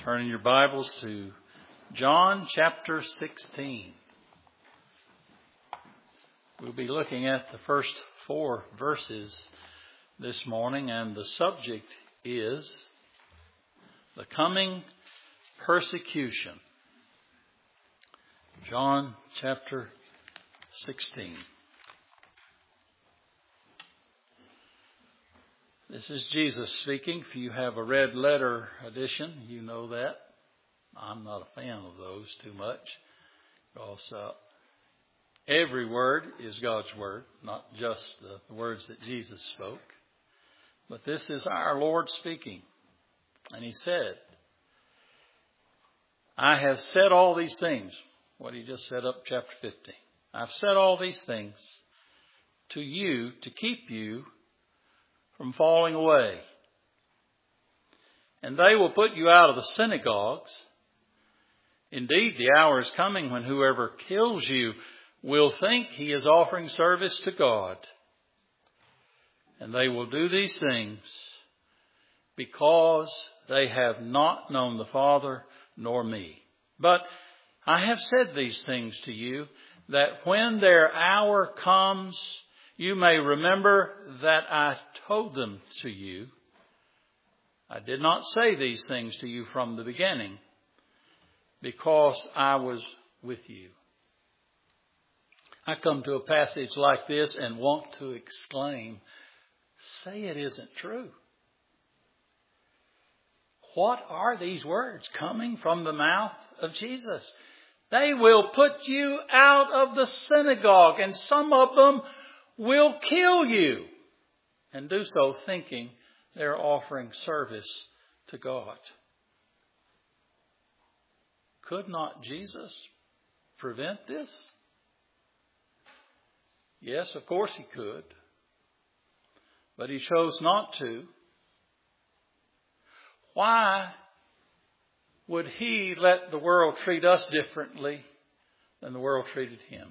Turn in your Bibles to John chapter 16. We'll be looking at the first 4 verses this morning, and the subject is the coming persecution. John chapter 16. This is Jesus speaking. If you have a red letter edition, you know that. I'm not a fan of those too much, because every word is God's word, not just the words that Jesus spoke. But this is our Lord speaking. And He said, I have said all these things. What He just said up chapter 15. I've said all these things to you to keep you from falling away. And they will put you out of the synagogues. Indeed, the hour is coming when whoever kills you will think he is offering service to God. And they will do these things because they have not known the Father nor me. But I have said these things to you, that when their hour comes, you may remember that I told them to you. I did not say these things to you from the beginning, because I was with you. I come to a passage like this and want to exclaim, say it isn't true. What are these words coming from the mouth of Jesus? They will put you out of the synagogue, and some of them will kill you, and do so thinking they're offering service to God. Could not Jesus prevent this? Yes, of course He could. But He chose not to. Why would He let the world treat us differently than the world treated Him?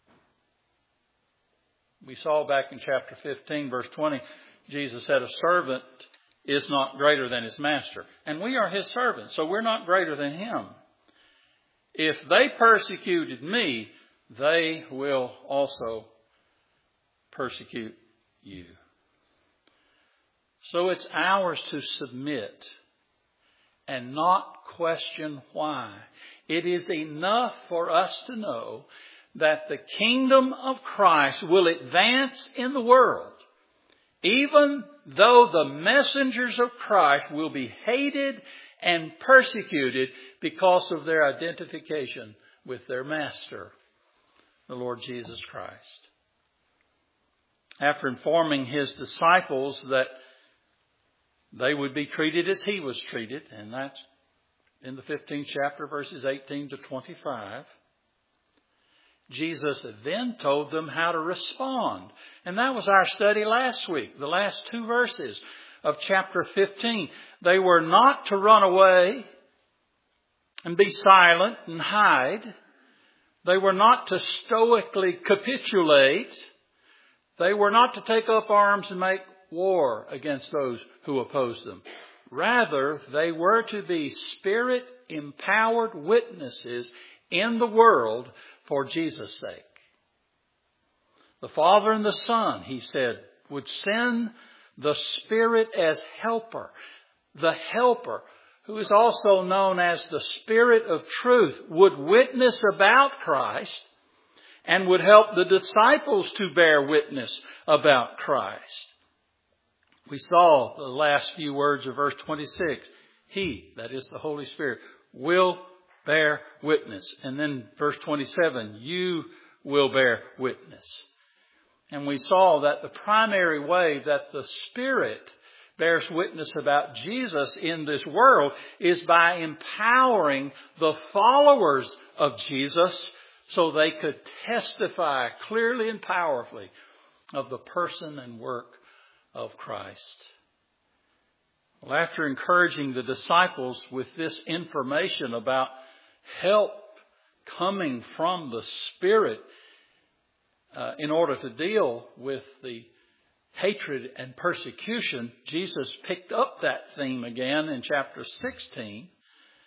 We saw back in chapter 15, verse 20, Jesus said, a servant is not greater than his master. And we are His servants, so we're not greater than Him. If they persecuted me, they will also persecute you. So it's ours to submit and not question why. It is enough for us to know that the kingdom of Christ will advance in the world, even though the messengers of Christ will be hated and persecuted because of their identification with their master, the Lord Jesus Christ. After informing His disciples that they would be treated as He was treated, and that's in the 15th chapter, verses 18 to 25, Jesus then told them how to respond. And that was our study last week, the last 2 verses of chapter 15. They were not to run away and be silent and hide. They were not to stoically capitulate. They were not to take up arms and make war against those who opposed them. Rather, they were to be Spirit-empowered witnesses in the world for Jesus' sake. The Father and the Son, He said, would send the Spirit as helper. The helper, who is also known as the Spirit of truth, would witness about Christ and would help the disciples to bear witness about Christ. We saw the last few words of verse 26. He, that is the Holy Spirit, will bear witness. And then verse 27, you will bear witness. And we saw that the primary way that the Spirit bears witness about Jesus in this world is by empowering the followers of Jesus so they could testify clearly and powerfully of the person and work of Christ. Well, after encouraging the disciples with this information about help coming from the Spirit in order to deal with the hatred and persecution, Jesus picked up that theme again in chapter 16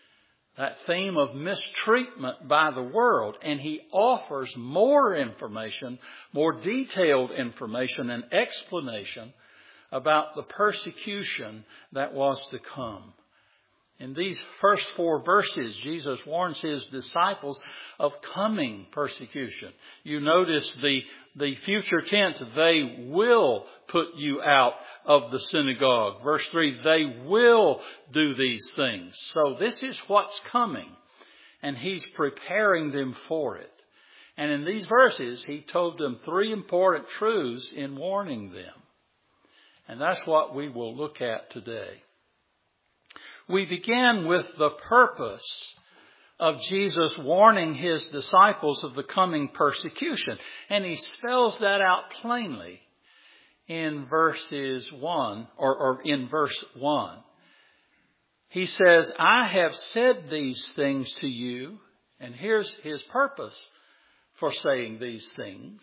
that theme of mistreatment by the world, and he offers more information, more detailed information and explanation about the persecution that was to come. In these first 4 verses, Jesus warns his disciples of coming persecution. You notice the future tense, they will put you out of the synagogue. Verse 3, they will do these things. So this is what's coming, and he's preparing them for it. And in these verses, he told them 3 important truths in warning them. And that's what we will look at today. We began with the purpose of Jesus warning his disciples of the coming persecution. And he spells that out plainly in verses 1, or in verse 1. He says, I have said these things to you, and here's his purpose for saying these things,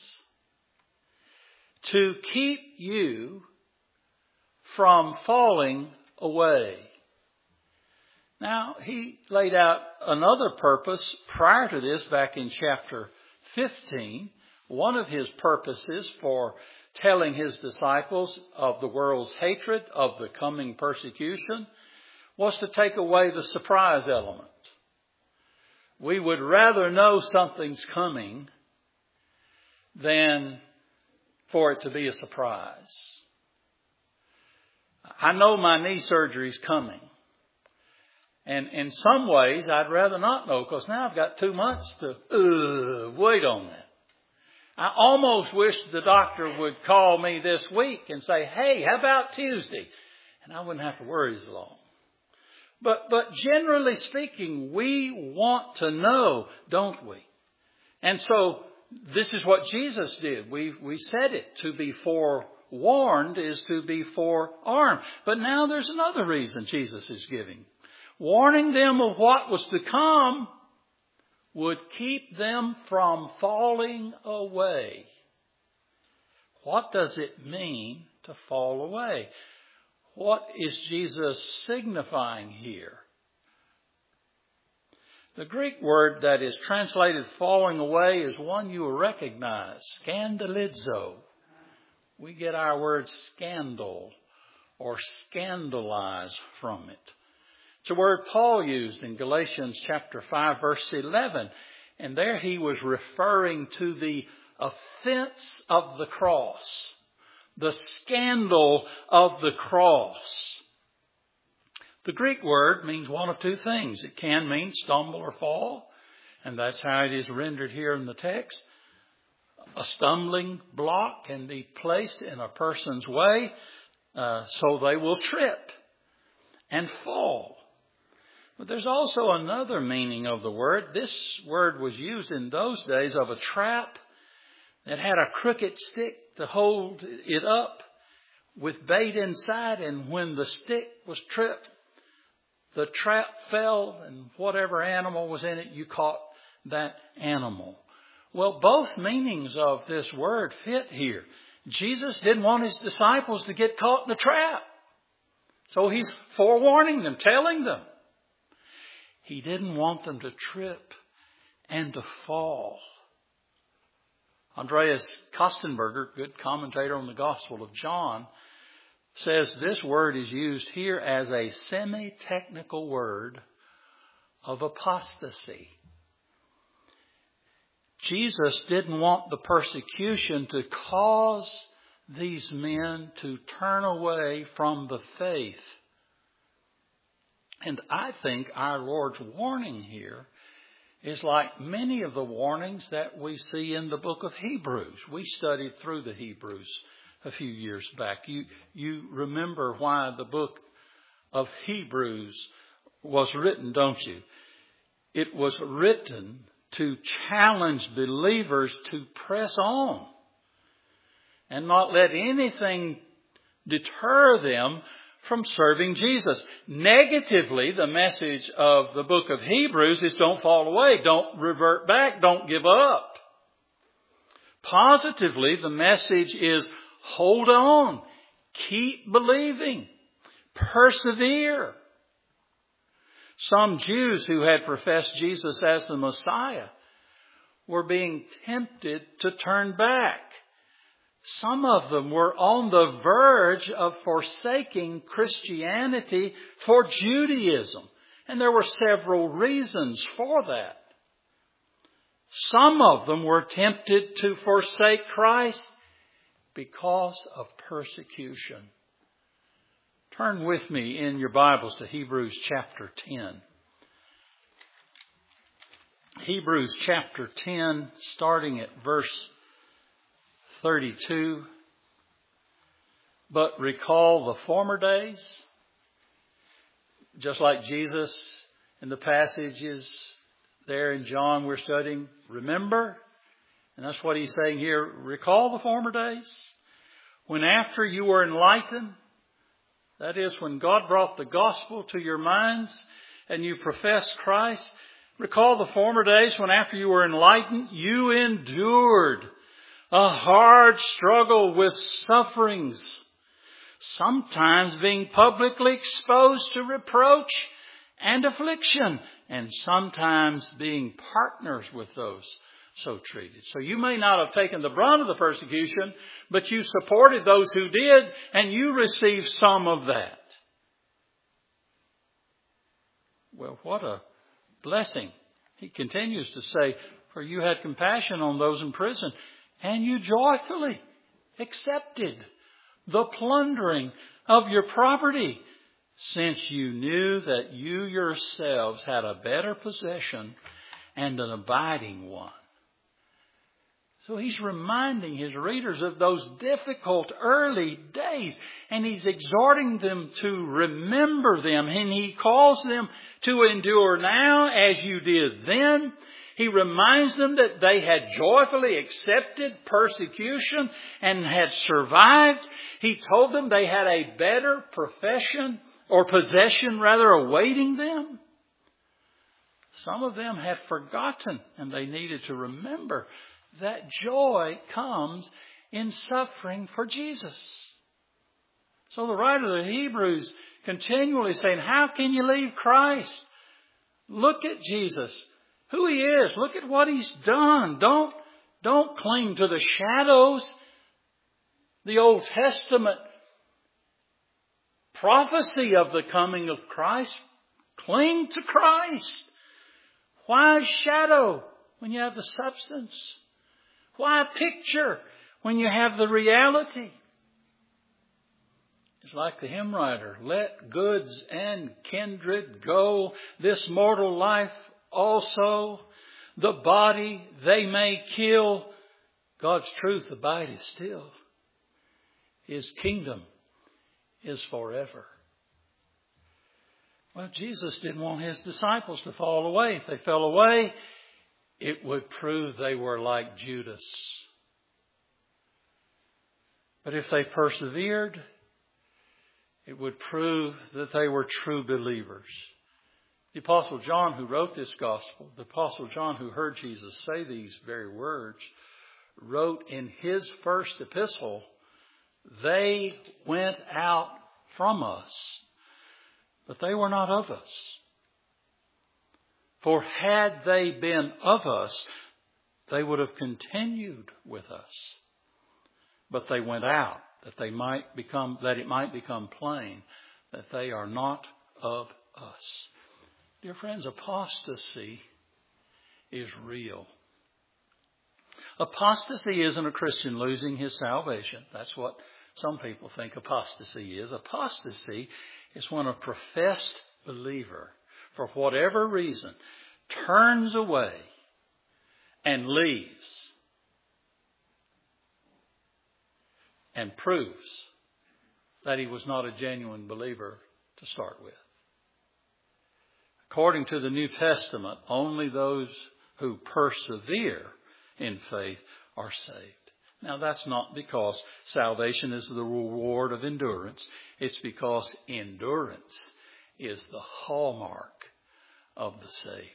to keep you from falling away. Now, he laid out another purpose prior to this back in chapter 15. One of his purposes for telling his disciples of the world's hatred, of the coming persecution, was to take away the surprise element. We would rather know something's coming than for it to be a surprise. I know my knee surgery is coming. And in some ways, I'd rather not know, because now I've got 2 months to wait on that. I almost wish the doctor would call me this week and say, hey, how about Tuesday? And I wouldn't have to worry as long. But generally speaking, we want to know, don't we? And so this is what Jesus did. We said it. To be forewarned is to be forearmed. But now there's another reason Jesus is giving. Warning them of what was to come would keep them from falling away. What does it mean to fall away? What is Jesus signifying here? The Greek word that is translated falling away is one you will recognize, scandalizo. We get our word scandal or scandalize from it. It's a word Paul used in Galatians chapter 5, verse 11. And there he was referring to the offense of the cross, the scandal of the cross. The Greek word means one of 2 things. It can mean stumble or fall, and that's how it is rendered here in the text. A stumbling block can be placed in a person's way so they will trip and fall. But there's also another meaning of the word. This word was used in those days of a trap that had a crooked stick to hold it up with bait inside. And when the stick was tripped, the trap fell, and whatever animal was in it, you caught that animal. Well, both meanings of this word fit here. Jesus didn't want his disciples to get caught in the trap. So he's forewarning them, telling them. He didn't want them to trip and to fall. Andreas Kostenberger, good commentator on the Gospel of John, says this word is used here as a semi-technical word of apostasy. Jesus didn't want the persecution to cause these men to turn away from the faith. And I think our Lord's warning here is like many of the warnings that we see in the book of Hebrews. We studied through the Hebrews a few years back. You remember why the book of Hebrews was written, don't you? It was written to challenge believers to press on and not let anything deter them from serving Jesus. Negatively, the message of the book of Hebrews is don't fall away, don't revert back, don't give up. Positively, the message is hold on, keep believing, persevere. Some Jews who had professed Jesus as the Messiah were being tempted to turn back. Some of them were on the verge of forsaking Christianity for Judaism. And there were several reasons for that. Some of them were tempted to forsake Christ because of persecution. Turn with me in your Bibles to Hebrews chapter 10. Hebrews chapter 10, starting at verse 32. But recall the former days, just like Jesus in the passages there in John we're studying. Remember, and that's what he's saying here. Recall the former days, when after you were enlightened, that is, when God brought the gospel to your minds and you professed Christ. Recall the former days when after you were enlightened, you endured a hard struggle with sufferings, sometimes being publicly exposed to reproach and affliction, and sometimes being partners with those so treated. So you may not have taken the brunt of the persecution, but you supported those who did, and you received some of that. Well, what a blessing. He continues to say, for you had compassion on those in prison, and you joyfully accepted the plundering of your property, since you knew that you yourselves had a better possession and an abiding one. So he's reminding his readers of those difficult early days, and he's exhorting them to remember them, and he calls them to endure now as you did then. He reminds them that they had joyfully accepted persecution and had survived. He told them they had a better possession awaiting them. Some of them had forgotten, and they needed to remember that joy comes in suffering for Jesus. So the writer of the Hebrews continually saying, how can you leave Christ? Look at Jesus, who He is. Look at what He's done. Don't cling to the shadows. The Old Testament prophecy of the coming of Christ. Cling to Christ. Why shadow when you have the substance? Why picture when you have the reality? It's like the hymn writer, let goods and kindred go, this mortal life also, the body they may kill, God's truth abideth still. His kingdom is forever. Well, Jesus didn't want His disciples to fall away. If they fell away, it would prove they were like Judas. But if they persevered, it would prove that they were true believers. The Apostle John, who wrote this gospel, the Apostle John, who heard Jesus say these very words, wrote in his first epistle, they went out from us, but they were not of us. For had they been of us, they would have continued with us. But they went out that it might become plain that they are not of us. Dear friends, apostasy is real. Apostasy isn't a Christian losing his salvation. That's what some people think apostasy is. Apostasy is when a professed believer, for whatever reason, turns away and leaves and proves that he was not a genuine believer to start with. According to the New Testament, only those who persevere in faith are saved. Now, that's not because salvation is the reward of endurance. It's because endurance is the hallmark of the saved.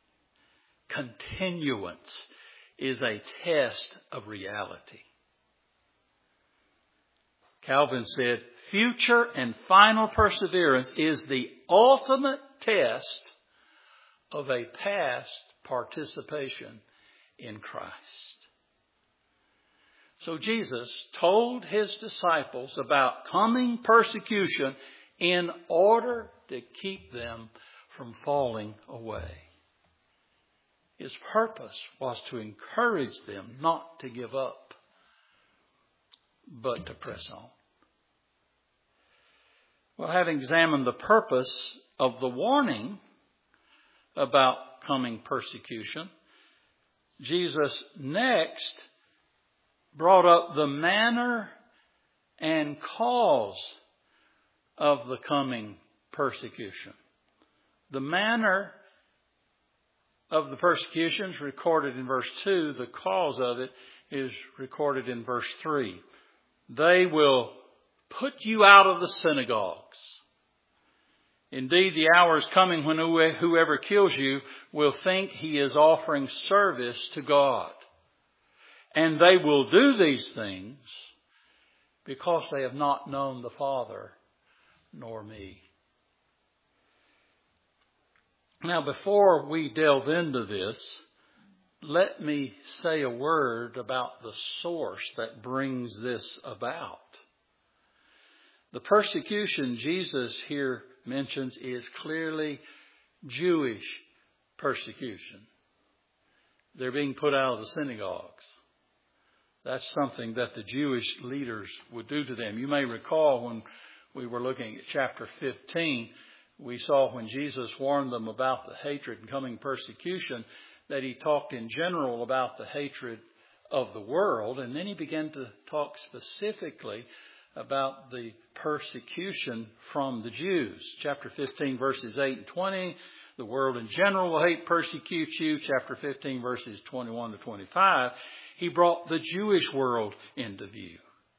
Continuance is a test of reality. Calvin said, future and final perseverance is the ultimate test of a past participation in Christ. So Jesus told his disciples about coming persecution in order to keep them from falling away. His purpose was to encourage them not to give up, but to press on. Well, having examined the purpose of the warning about coming persecution, Jesus next brought up the manner and cause of the coming persecution. The manner of the persecution is recorded in verse 2. The cause of it is recorded in verse 3. They will put you out of the synagogues. Indeed, the hour is coming when whoever kills you will think he is offering service to God. And they will do these things because they have not known the Father nor me. Now, before we delve into this, let me say a word about the source that brings this about. The persecution Jesus here mentions is clearly Jewish persecution. They're being put out of the synagogues. That's something that the Jewish leaders would do to them. You may recall when we were looking at chapter 15, we saw when Jesus warned them about the hatred and coming persecution, that he talked in general about the hatred of the world, and then he began to talk specifically about the persecution from the Jews. Chapter 15, verses 8 and 20, the world in general will persecute you. Chapter 15, verses 21 to 25, he brought the Jewish world into view.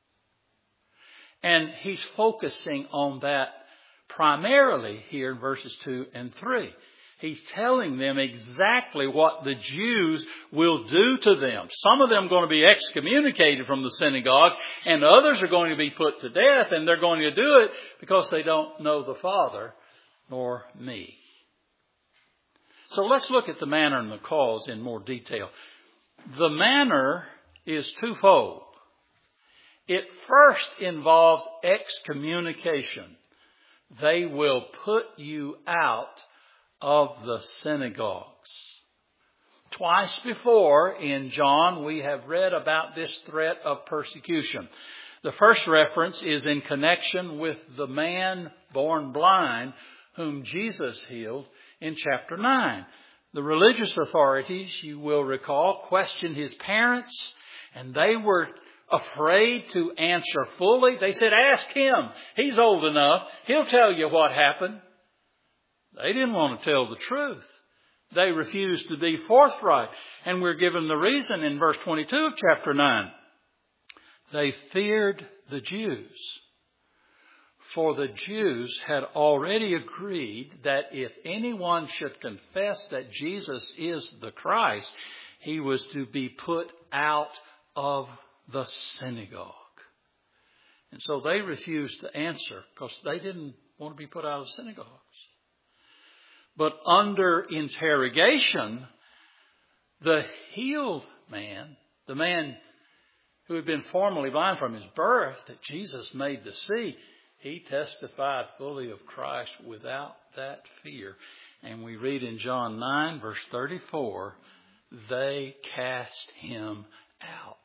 And he's focusing on that primarily here in verses 2 and 3. He's telling them exactly what the Jews will do to them. Some of them are going to be excommunicated from the synagogue, and others are going to be put to death, and they're going to do it because they don't know the Father nor me. So let's look at the manner and the cause in more detail. The manner is twofold. It first involves excommunication. They will put you out of the synagogues. Twice before in John we have read about this threat of persecution. The first reference is in connection with the man born blind whom Jesus healed in chapter 9. The religious authorities, you will recall, questioned his parents, and they were afraid to answer fully. They said, ask him. He's old enough. He'll tell you what happened. They didn't want to tell the truth. They refused to be forthright. And we're given the reason in verse 22 of chapter 9. They feared the Jews. For the Jews had already agreed that if anyone should confess that Jesus is the Christ, he was to be put out of the synagogue. And so they refused to answer because they didn't want to be put out of synagogues. But under interrogation, the healed man, the man who had been formerly blind from his birth that Jesus made to see, he testified fully of Christ without that fear. And we read in John 9, verse 34, they cast him out.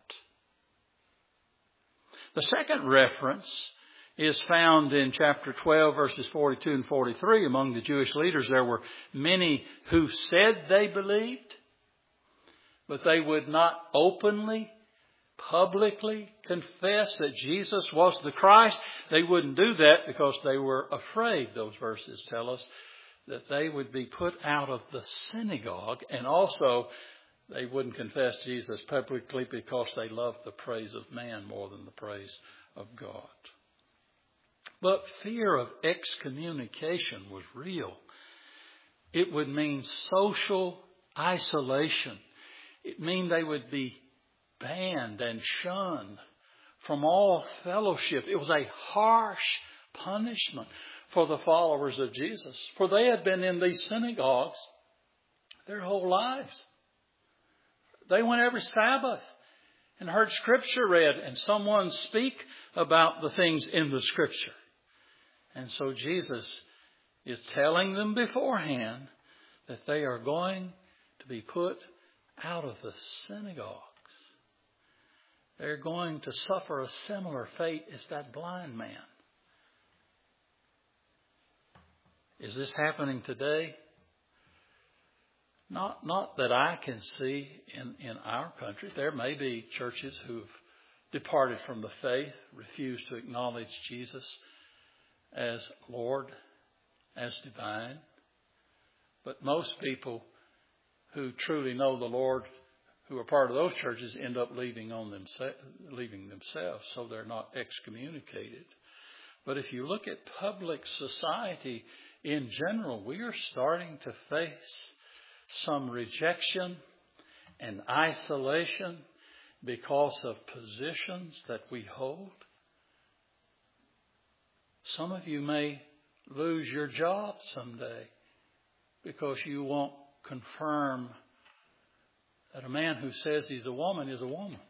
The second reference is found in chapter 12, verses 42 and 43. Among the Jewish leaders, there were many who said they believed, but they would not openly, publicly confess that Jesus was the Christ. They wouldn't do that because they were afraid, those verses tell us, that they would be put out of the synagogue, and also they wouldn't confess Jesus publicly because they loved the praise of man more than the praise of God. But fear of excommunication was real. It would mean social isolation. It meant they would be banned and shunned from all fellowship. It was a harsh punishment for the followers of Jesus, for they had been in these synagogues their whole lives. They went every Sabbath and heard Scripture read and someone speak about the things in the Scripture. And so Jesus is telling them beforehand that they are going to be put out of the synagogues. They're going to suffer a similar fate as that blind man. Is this happening today? Not that I can see in our country. There may be churches who've departed from the faith, refused to acknowledge Jesus as Lord, as divine. But most people who truly know the Lord, who are part of those churches, end up leaving themselves, so they're not excommunicated. But if you look at public society in general, we are starting to face some rejection and isolation because of positions that we hold. Some of you may lose your job someday because you won't confirm that a man who says he's a woman is a woman.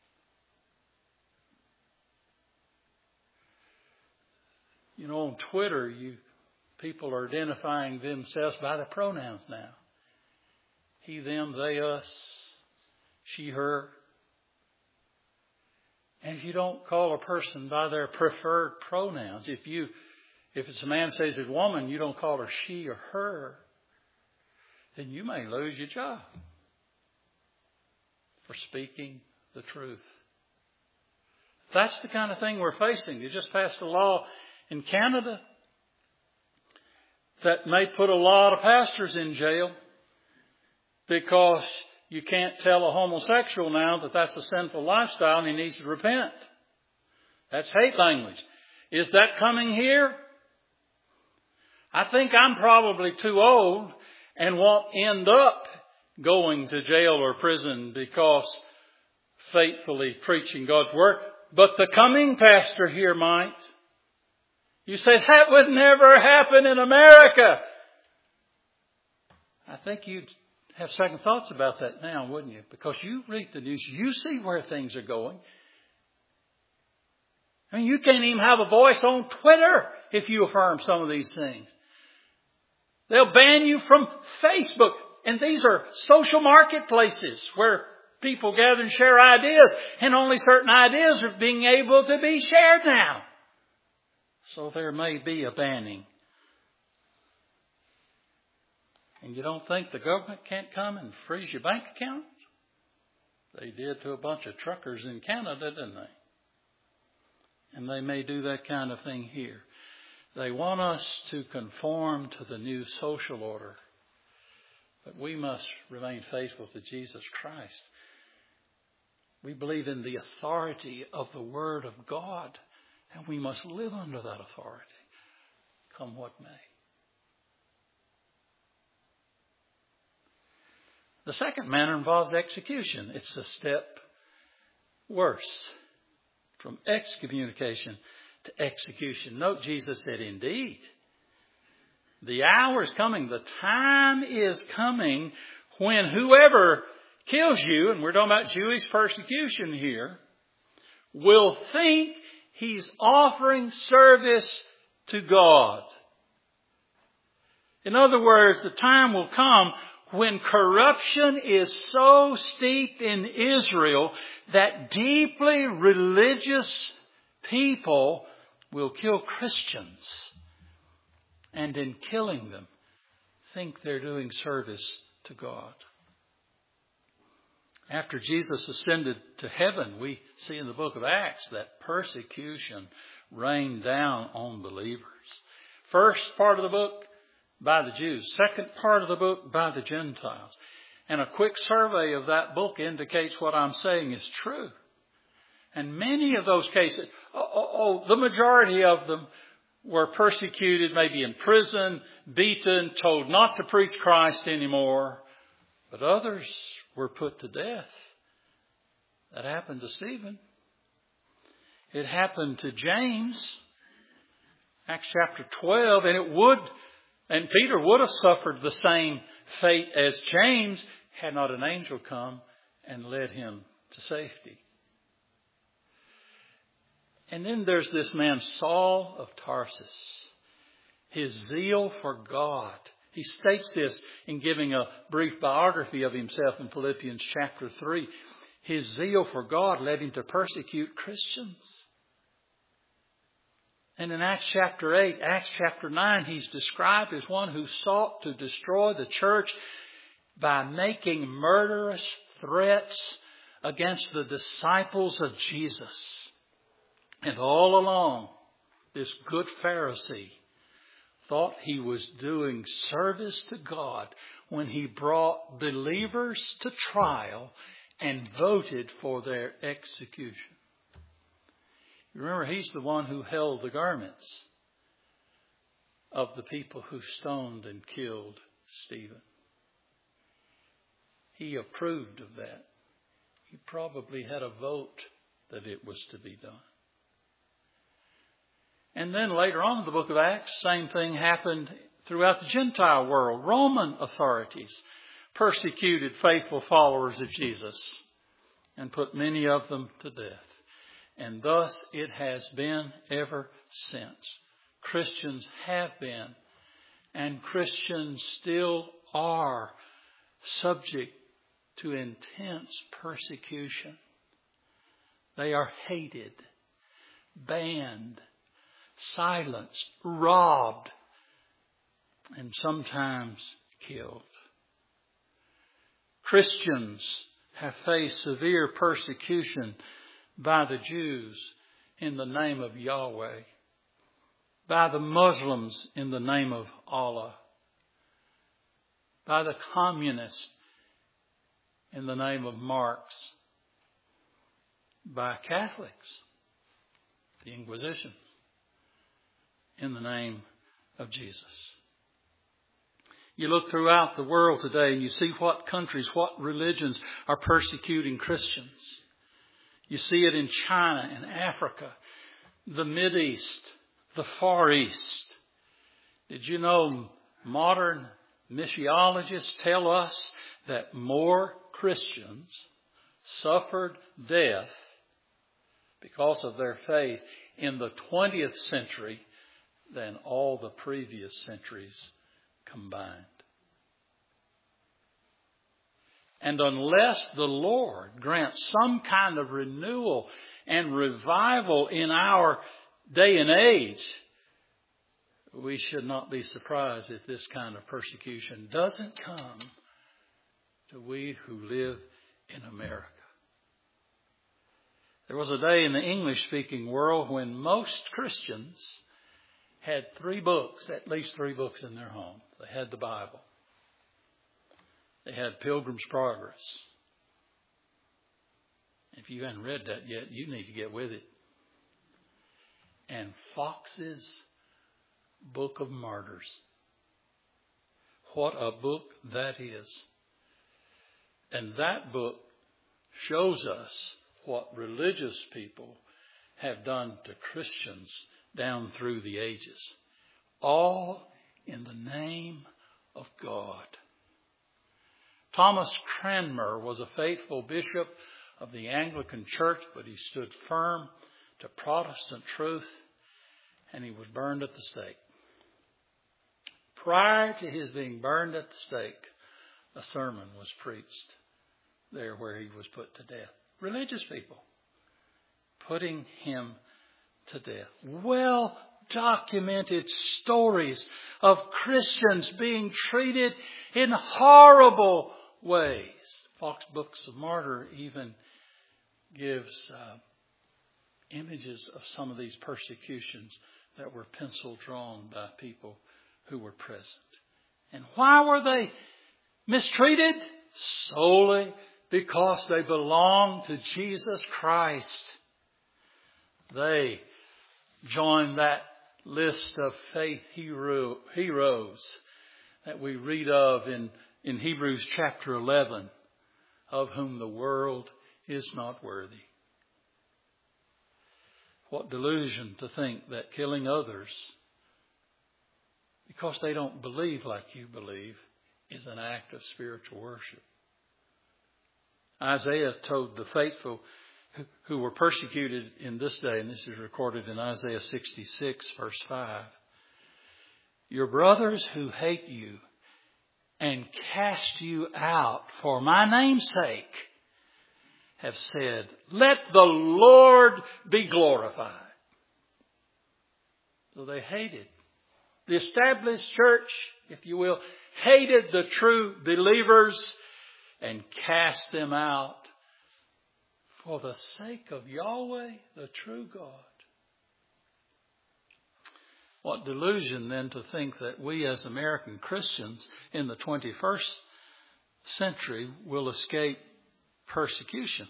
You know, on Twitter, people are identifying themselves by the pronouns now. He, them, they, us, she, her. And if you don't call a person by their preferred pronouns, if it's a man says he's a woman, you don't call her she or her, then you may lose your job for speaking the truth. That's the kind of thing we're facing. They just passed a law in Canada that may put a lot of pastors in jail because you can't tell a homosexual now that that's a sinful lifestyle and he needs to repent. That's hate language. Is that coming here? I think I'm probably too old and won't end up going to jail or prison because faithfully preaching God's Word. But the coming pastor here might. You say, that would never happen in America. I think you'd have second thoughts about that now, wouldn't you? Because you read the news, you see where things are going. I mean, you can't even have a voice on Twitter if you affirm some of these things. They'll ban you from Facebook. And these are social marketplaces where people gather and share ideas. And only certain ideas are being able to be shared now. So there may be a banning. And you don't think the government can't come and freeze your bank account? They did to a bunch of truckers in Canada, didn't they? And they may do that kind of thing here. They want us to conform to the new social order. But we must remain faithful to Jesus Christ. We believe in the authority of the Word of God. And we must live under that authority, come what may. The second manner involves execution. It's a step worse, from excommunication to execution. Note Jesus said, indeed, the hour is coming, the time is coming when whoever kills you, and we're talking about Jewish persecution here, will think he's offering service to God. In other words, the time will come when corruption is so steep in Israel that deeply religious people will kill Christians. And in killing them, think they're doing service to God. After Jesus ascended to heaven, we see in the book of Acts that persecution rained down on believers. First part of the book by the Jews. Second part of the book by the Gentiles. And a quick survey of that book indicates what I'm saying is true. And many of those cases, the majority of them were persecuted, maybe in prison, beaten, told not to preach Christ anymore. But others were put to death. That happened to Stephen. It happened to James. Acts chapter 12. And it would And Peter would have suffered the same fate as James had not an angel come and led him to safety. And then there's this man, Saul of Tarsus. His zeal for God. He states this in giving a brief biography of himself in Philippians chapter 3. His zeal for God led him to persecute Christians. And in Acts chapter 8, Acts chapter 9, he's described as one who sought to destroy the church by making murderous threats against the disciples of Jesus. And all along, this good Pharisee thought he was doing service to God when he brought believers to trial and voted for their execution. You remember, he's the one who held the garments of the people who stoned and killed Stephen. He approved of that. He probably had a vote that it was to be done. And then later on in the book of Acts, same thing happened throughout the Gentile world. Roman authorities persecuted faithful followers of Jesus and put many of them to death. And thus it has been ever since. Christians have been, and Christians still are, subject to intense persecution. They are hated, banned, silenced, robbed, and sometimes killed. Christians have faced severe persecution by the Jews in the name of Yahweh, by the Muslims in the name of Allah, by the communists in the name of Marx, by Catholics, the Inquisition, in the name of Jesus. You look throughout the world today and you see what countries, what religions are persecuting Christians. You see it in China and Africa, the Mideast, the Far East. Did you know modern missiologists tell us that more Christians suffered death because of their faith in the 20th century than all the previous centuries combined? And unless the Lord grants some kind of renewal and revival in our day and age, we should not be surprised if this kind of persecution doesn't come to we who live in America. There was a day in the English-speaking world when most Christians had at least three books in their home. They had the Bible. They had Pilgrim's Progress. If you haven't read that yet, you need to get with it. And Fox's Book of Martyrs. What a book that is. And that book shows us what religious people have done to Christians down through the ages. All in the name of God. Thomas Cranmer was a faithful bishop of the Anglican Church, but he stood firm to Protestant truth, and he was burned at the stake. Prior to his being burned at the stake, a sermon was preached there where he was put to death. Religious people putting him to death. Well-documented stories of Christians being treated in horrible ways. Fox Books of Martyr even gives images of some of these persecutions that were pencil drawn by people who were present. And why were they mistreated? Solely because they belonged to Jesus Christ. They joined that list of faith heroes that we read of in Hebrews chapter 11, of whom the world is not worthy. What delusion to think that killing others because they don't believe like you believe, is an act of spiritual worship. Isaiah told the faithful who were persecuted in this day, and this is recorded in Isaiah 66, verse 5. Your brothers who hate you and cast you out for my name's sake have said, let the Lord be glorified. So they hated. The established church, if you will, hated the true believers and cast them out for the sake of Yahweh, the true God. What delusion then to think that we as American Christians in the 21st century will escape persecution.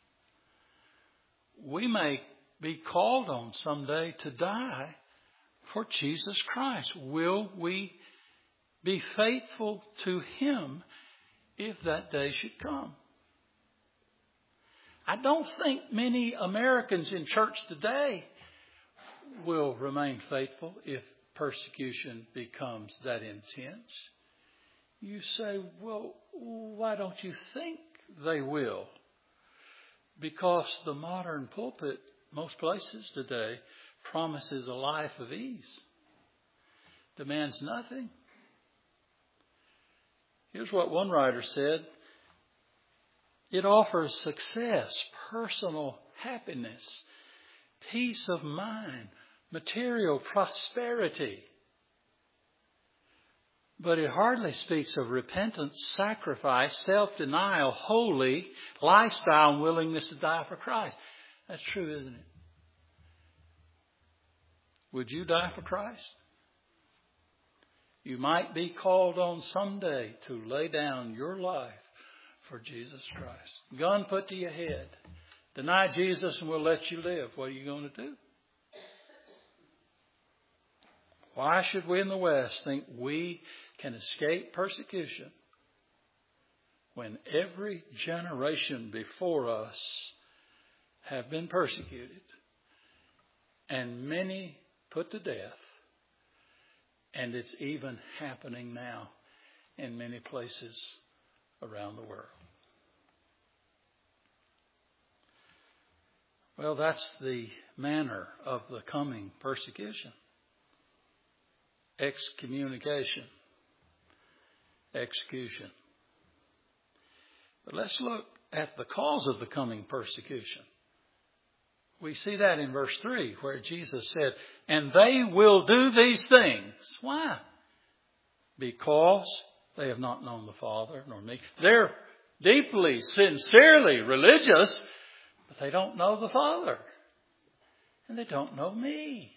We may be called on someday to die for Jesus Christ. Will we be faithful to Him if that day should come? I don't think many Americans in church today will remain faithful if persecution becomes that intense. You say, well, why don't you think they will? Because the modern pulpit, most places today, promises a life of ease, demands nothing. Here's what one writer said. It offers success, personal happiness, peace of mind, material prosperity. But it hardly speaks of repentance, sacrifice, self-denial, holy lifestyle, and willingness to die for Christ. That's true, isn't it? Would you die for Christ? You might be called on someday to lay down your life for Jesus Christ. Gun put to your head. Deny Jesus and we'll let you live. What are you going to do? Why should we in the West think we can escape persecution when every generation before us have been persecuted and many put to death, and it's even happening now in many places around the world? Well, that's the manner of the coming persecution. Excommunication. Execution. But let's look at the cause of the coming persecution. We see that in verse 3 where Jesus said, and they will do these things. Why? Because they have not known the Father nor me. They're deeply, sincerely religious, but they don't know the Father. And they don't know me.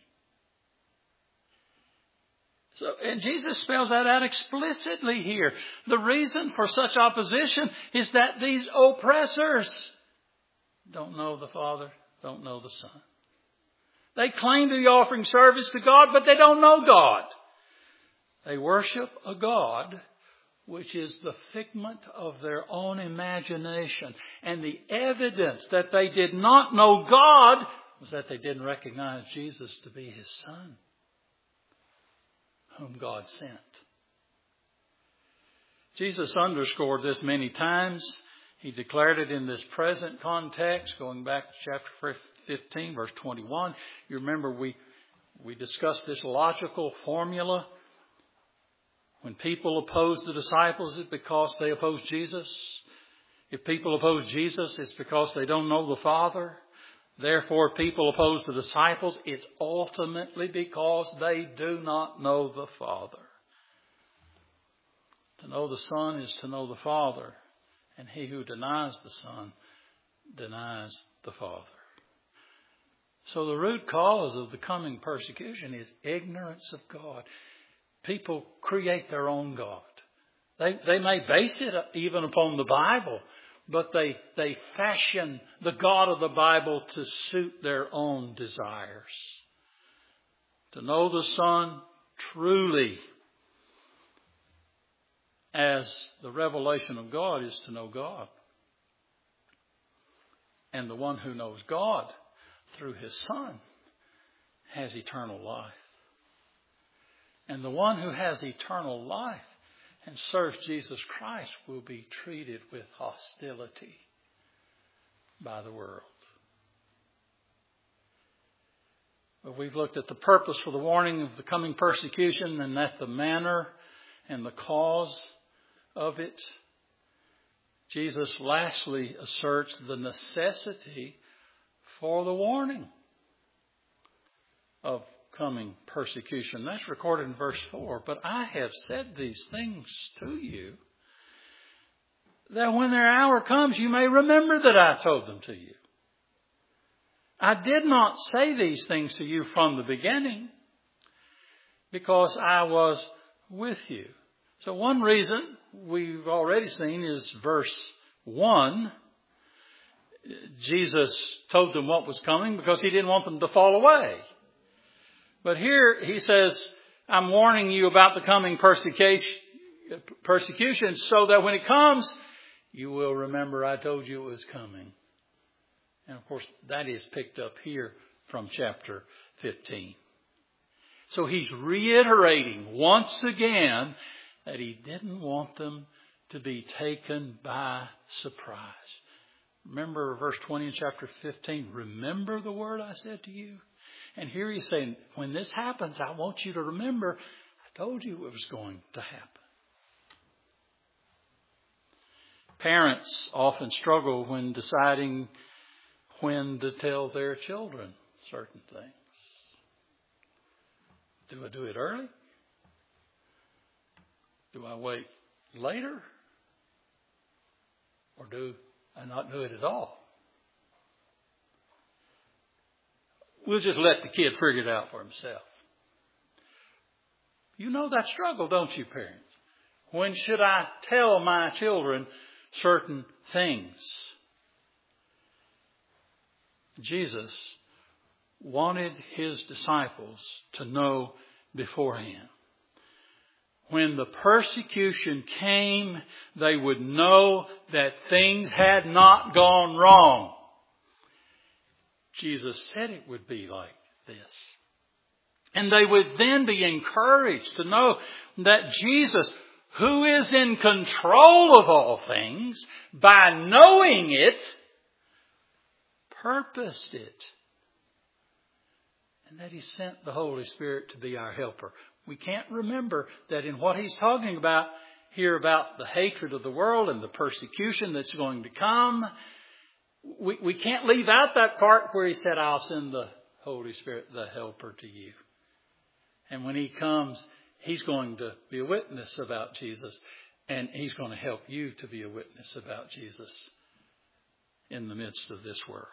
So, and Jesus spells that out explicitly here. The reason for such opposition is that these oppressors don't know the Father, don't know the Son. They claim to be offering service to God, but they don't know God. They worship a God which is the figment of their own imagination. And the evidence that they did not know God was that they didn't recognize Jesus to be His Son, whom God sent. Jesus underscored this many times. He declared it in this present context, going back to chapter 15, verse 21. You remember we discussed this logical formula. When people oppose the disciples, it's because they oppose Jesus. If people oppose Jesus, it's because they don't know the Father. Therefore, if people oppose the disciples, it's ultimately because they do not know the Father. To know the Son is to know the Father. And he who denies the Son denies the Father. So the root cause of the coming persecution is ignorance of God. People create their own God. They may base it even upon the Bible, but they fashion the God of the Bible to suit their own desires. To know the Son truly as the revelation of God is to know God. And the one who knows God through His Son has eternal life. And the one who has eternal life and serves Jesus Christ will be treated with hostility by the world. But we've looked at the purpose for the warning of the coming persecution, and that the manner and the cause of it. Jesus lastly asserts the necessity for the warning of coming persecution. That's recorded in verse 4. But I have said these things to you, that when their hour comes, you may remember that I told them to you. I did not say these things to you from the beginning, because I was with you. So one reason we've already seen is verse 1. Jesus told them what was coming because he didn't want them to fall away. But here he says, I'm warning you about the coming persecution so that when it comes, you will remember I told you it was coming. And of course, that is picked up here from chapter 15. So he's reiterating once again that he didn't want them to be taken by surprise. Remember verse 20 in chapter 15, remember the word I said to you? And here he's saying, when this happens, I want you to remember, I told you it was going to happen. Parents often struggle when deciding when to tell their children certain things. Do I do it early? Do I wait later? Or do I not do it at all? We'll just let the kid figure it out for himself. You know that struggle, don't you, parents? When should I tell my children certain things? Jesus wanted his disciples to know beforehand. When the persecution came, they would know that things had not gone wrong. Jesus said it would be like this. And they would then be encouraged to know that Jesus, who is in control of all things, by knowing it, purposed it. And that he sent the Holy Spirit to be our helper. We can't remember that in what he's talking about here about the hatred of the world and the persecution that's going to come, we can't leave out that part where he said, I'll send the Holy Spirit, the helper, to you. And when he comes, he's going to be a witness about Jesus. And he's going to help you to be a witness about Jesus in the midst of this world.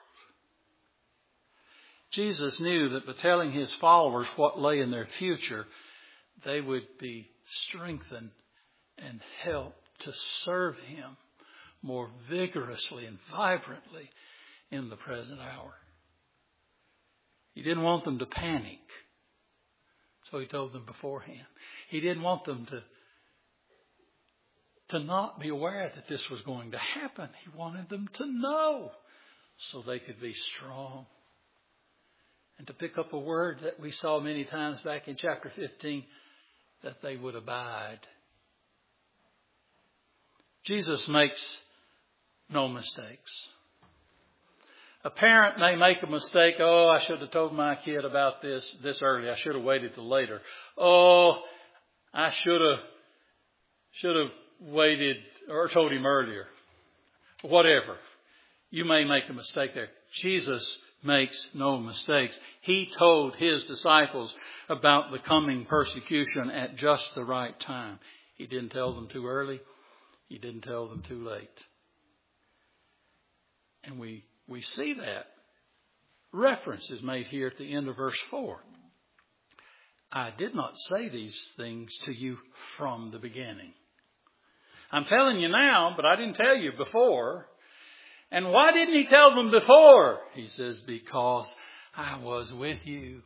Jesus knew that by telling his followers what lay in their future, they would be strengthened and helped to serve him more vigorously and vibrantly in the present hour. He didn't want them to panic, so he told them beforehand. He didn't want them to not be aware that this was going to happen. He wanted them to know so they could be strong. And to pick up a word that we saw many times back in chapter 15, that they would abide. Jesus makes no mistakes. A parent may make a mistake. Oh, I should have told my kid about this early. I should have waited till later. Oh, I should have waited or told him earlier. Whatever. You may make a mistake there. Jesus makes no mistakes. He told his disciples about the coming persecution at just the right time. He didn't tell them too early. He didn't tell them too late. And we see that. Reference is made here at the end of verse 4. I did not say these things to you from the beginning. I'm telling you now, but I didn't tell you before. And why didn't he tell them before? He says, because I was with you.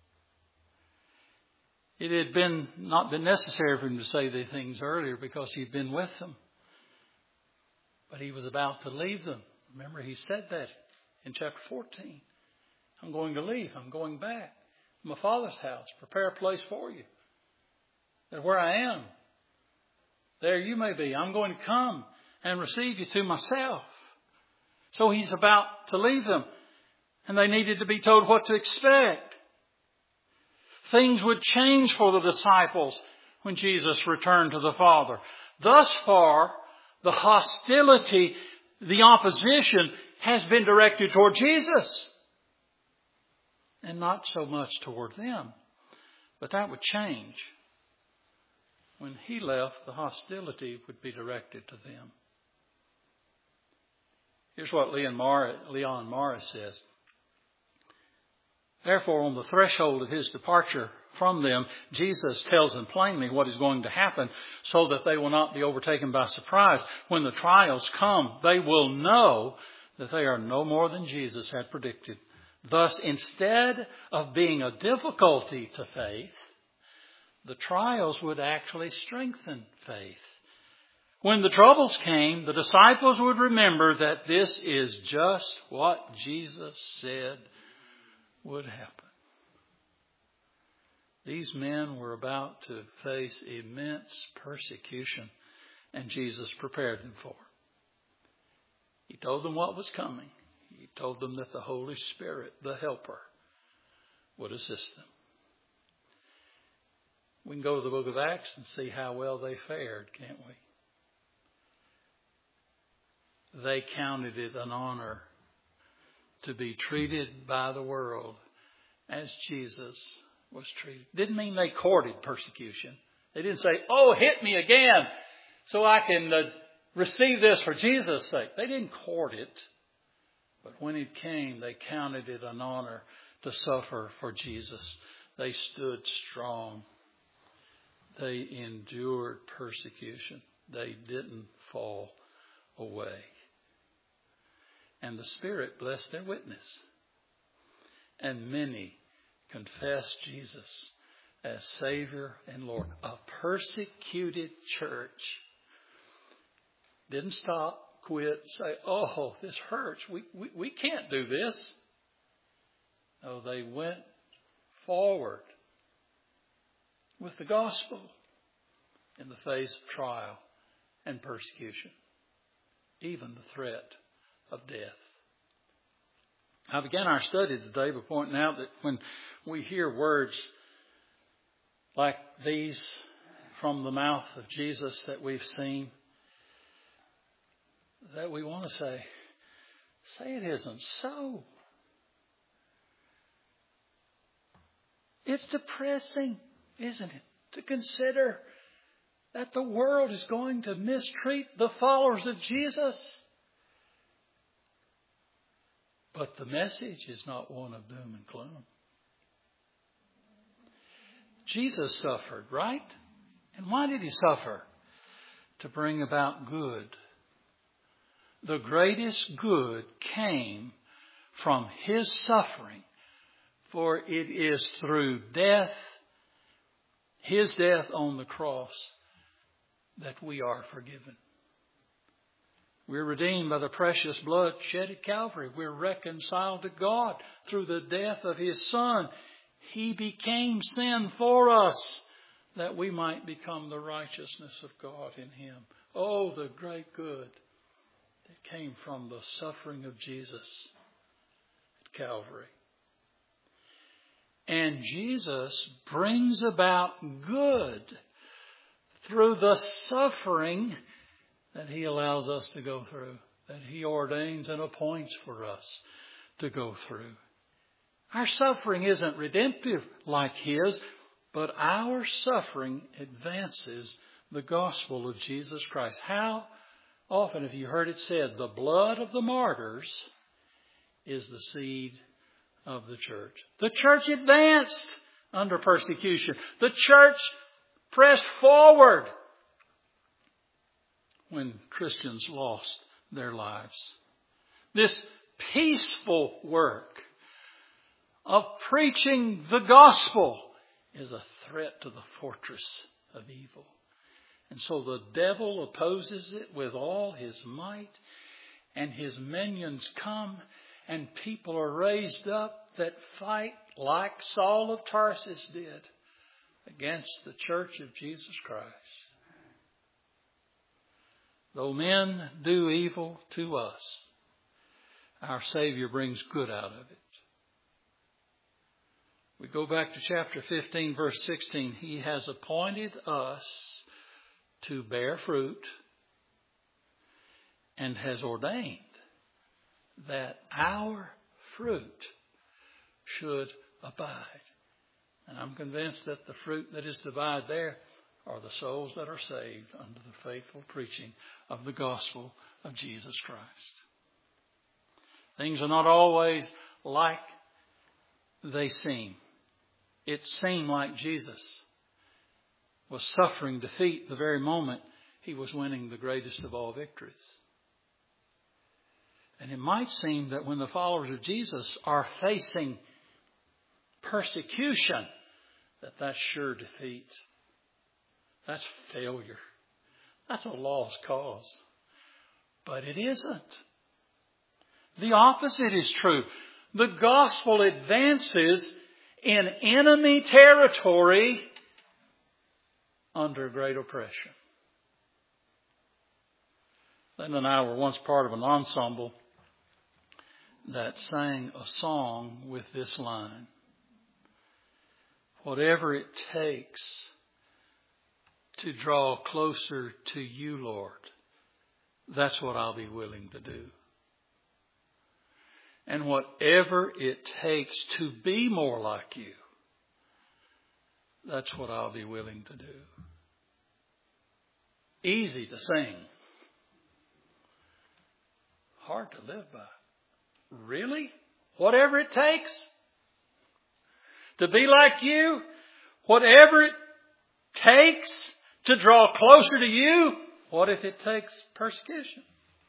It had not been necessary for him to say the things earlier because he'd been with them. But he was about to leave them. Remember, he said that in chapter 14. I'm going to leave. I'm going back to my Father's house. Prepare a place for you. that where I am, there you may be. I'm going to come and receive you to myself. So He's about to leave them. And they needed to be told what to expect. Things would change for the disciples when Jesus returned to the Father. Thus far, the hostility, the opposition has been directed toward Jesus. And not so much toward them. But that would change. When He left, the hostility would be directed to them. Here's what Leon Morris says. Therefore, on the threshold of His departure from them, Jesus tells them plainly what is going to happen so that they will not be overtaken by surprise. When the trials come, they will know that they are no more than Jesus had predicted. Thus, instead of being a difficulty to faith, the trials would actually strengthen faith. When the troubles came, the disciples would remember that this is just what Jesus said would happen. These men were about to face immense persecution, and Jesus prepared them for it. He told them what was coming. He told them that the Holy Spirit, the Helper, would assist them. We can go to the book of Acts and see how well they fared, can't we? They counted it an honor to be treated by the world as Jesus was treated. Didn't mean they courted persecution. They didn't say, oh, hit me again so I can receive this for Jesus' sake. They didn't court it. But when it came, they counted it an honor to suffer for Jesus. They stood strong. They endured persecution. They didn't fall away. And the Spirit blessed their witness. And many confessed Jesus as Savior and Lord. A persecuted church didn't stop, quit, say, oh, this hurts. We can't do this. No, they went forward with the gospel in the face of trial and persecution, even the threat of death. I began our study today by pointing out that when we hear words like these from the mouth of Jesus that we've seen, that we want to say it isn't so. It's depressing, isn't it, to consider that the world is going to mistreat the followers of Jesus. But the message is not one of doom and gloom. Jesus suffered, right? And why did He suffer? To bring about good. The greatest good came from His suffering, for it is through death, His death on the cross, that we are forgiven. We're redeemed by the precious blood shed at Calvary. We're reconciled to God through the death of His Son. He became sin for us that we might become the righteousness of God in Him. Oh, the great good that came from the suffering of Jesus at Calvary. And Jesus brings about good through the suffering that He allows us to go through, that He ordains and appoints for us to go through. Our suffering isn't redemptive like His, but our suffering advances the gospel of Jesus Christ. How often have you heard it said, the blood of the martyrs is the seed of the church? The church advanced under persecution. The church pressed forward when Christians lost their lives. This peaceful work of preaching the gospel is a threat to the fortress of evil. And so the devil opposes it with all his might, and his minions come, and people are raised up that fight like Saul of Tarsus did against the church of Jesus Christ. Though men do evil to us, our Savior brings good out of it. We go back to chapter 15, verse 16. He has appointed us to bear fruit and has ordained that our fruit should abide. And I'm convinced that the fruit that is to abide there are the souls that are saved under the faithful preaching of the gospel of Jesus Christ. Things are not always like they seem. It seemed like Jesus was suffering defeat the very moment he was winning the greatest of all victories. And it might seem that when the followers of Jesus are facing persecution, that's sure defeat. That's failure. That's a lost cause. But it isn't. The opposite is true. The gospel advances in enemy territory under great oppression. Lynn and I were once part of an ensemble that sang a song with this line: whatever it takes to draw closer to you, Lord, that's what I'll be willing to do. And whatever it takes to be more like you, that's what I'll be willing to do. Easy to sing. Hard to live by. Really? Whatever it takes to be like you? Whatever it takes to draw closer to you? What if it takes persecution?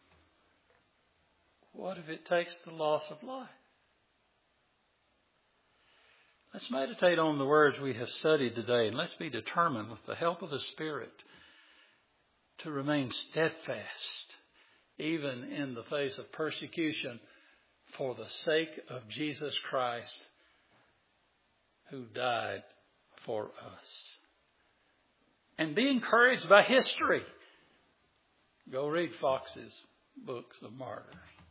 What if it takes the loss of life? Let's meditate on the words we have studied today, and let's be determined with the help of the Spirit to remain steadfast even in the face of persecution for the sake of Jesus Christ who died for us. And be encouraged by history. Go read Fox's books of martyrs.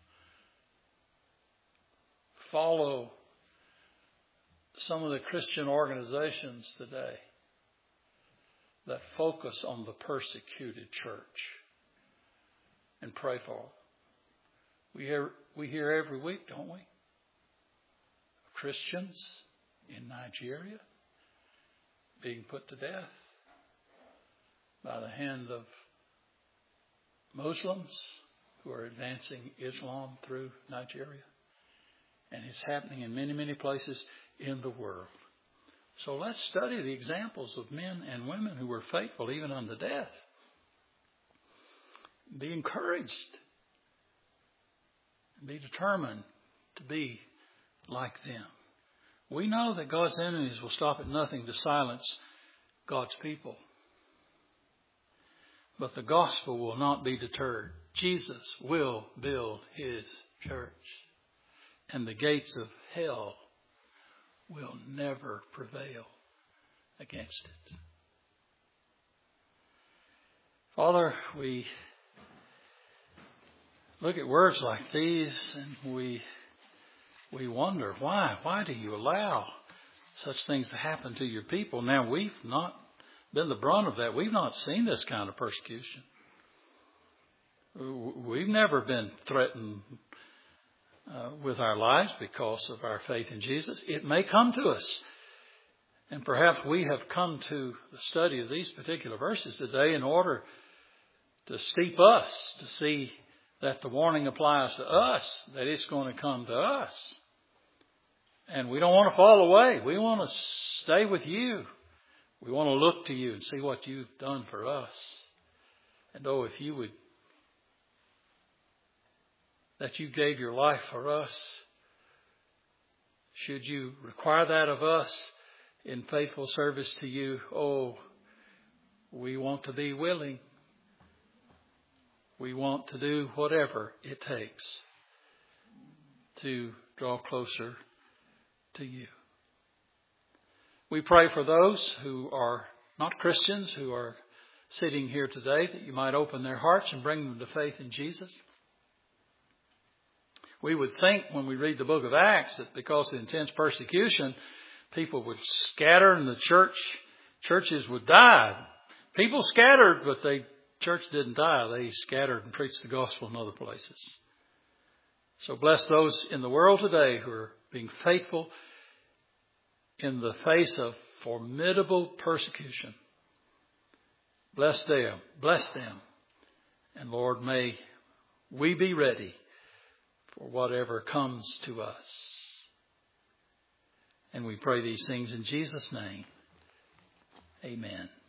Follow some of the Christian organizations today that focus on the persecuted church and pray for them. We hear every week, don't we? Christians in Nigeria being put to death by the hand of Muslims who are advancing Islam through Nigeria. And it's happening in many, many places in the world. So let's study the examples of men and women who were faithful even unto death. Be encouraged. Be determined to be like them. We know that God's enemies will stop at nothing to silence God's people. But the gospel will not be deterred. Jesus will build his church. And the gates of hell will never prevail against it. Father, we look at words like these and we wonder, why? Why do you allow such things to happen to your people? Now, we've not been the brunt of that. We've not seen this kind of persecution. We've never been threatened with our lives because of our faith in Jesus. It may come to us. And perhaps we have come to the study of these particular verses today in order to steep us, to see that the warning applies to us, that it's going to come to us. And we don't want to fall away. We want to stay with you. We want to look to you and see what you've done for us. And oh, if you would, that you gave your life for us, should you require that of us in faithful service to you, oh, we want to be willing. We want to do whatever it takes to draw closer to you. We pray for those who are not Christians, who are sitting here today, that you might open their hearts and bring them to faith in Jesus. We would think when we read the book of Acts that because of the intense persecution, people would scatter and the churches would die. People scattered, but the church didn't die. They scattered and preached the gospel in other places. So bless those in the world today who are being faithful in the face of formidable persecution. Bless them. And Lord, may we be ready for whatever comes to us. And we pray these things in Jesus' name. Amen.